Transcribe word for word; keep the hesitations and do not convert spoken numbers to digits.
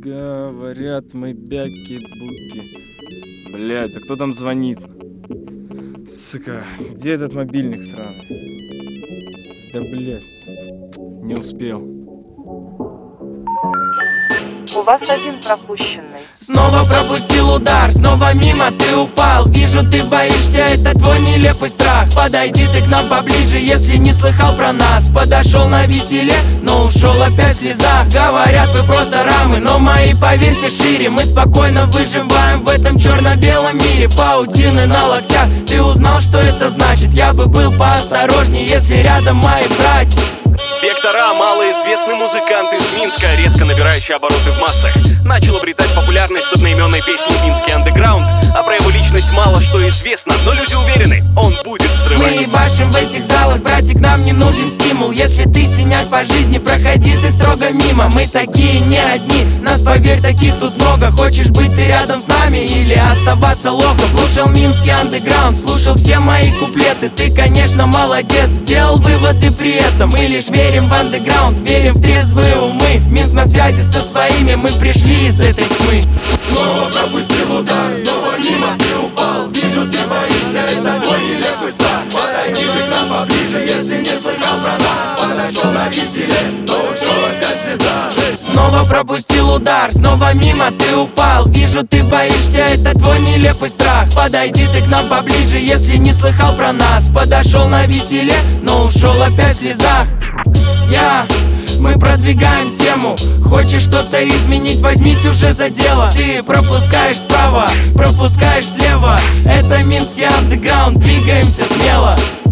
Говорят мы бяки-буки. Блядь, а кто там звонит? Сука, где этот мобильник сраный? Да блядь, не успел. У вас один пропущенный. Снова пропустил удар, снова мимо ты упал. Вижу, ты боишься, это твой нелепый страх. Подойди ты к нам поближе, если не слыхал про нас. Подошел на веселе, но ушел опять в слезах. Говорят, вы просто рамы, но мои, поверься, шире. Мы спокойно выживаем в этом черно-белом мире. Паутины на локтях, ты узнал, что это значит? Я бы был поосторожнее, если рядом мои братья. Вектора, малоизвестный музыкант из Минска, резко набирающий обороты в массах, начал обретать популярность с одноименной песней «Минский андеграунд». А про его личность мало что известно, но люди уверены, он будет взрывать. Мы ебашим в этих залах, братик, нам не нужен стимул. Если ты синяк по жизни, проходи ты строго мимо. Мы такие не одни, нас, поверь, таких тут много. Хочешь быть ты рядом с нами или оставаться лохом? Слушал «Минский андеграунд», слушал все мои куплеты. Ты, конечно, молодец, сделал выводы при этом. Мы лишь верим в андеграунд, верим в трезвые умы. Минск на связи со своими, мы пришли из этой тьмы. Снова пропустил удар, снова мимо ты упал. Вижу, ты боишься, это твой нелепый страх. Подойди ты к нам поближе, если не слыхал про нас. Подошел на веселе, но ушел опять в слезах. Снова пропустил удар, снова мимо ты упал. Вижу, ты боишься, это твой нелепый страх. Подойди ты к нам поближе, если не слыхал про нас. Подошел на веселе, но ушел опять в слезах. Я... Мы продвигаем тему. Хочешь что-то изменить, возьмись уже за дело. Ты пропускаешь справа, пропускаешь слева. Это Минский андеграунд, двигаемся смело.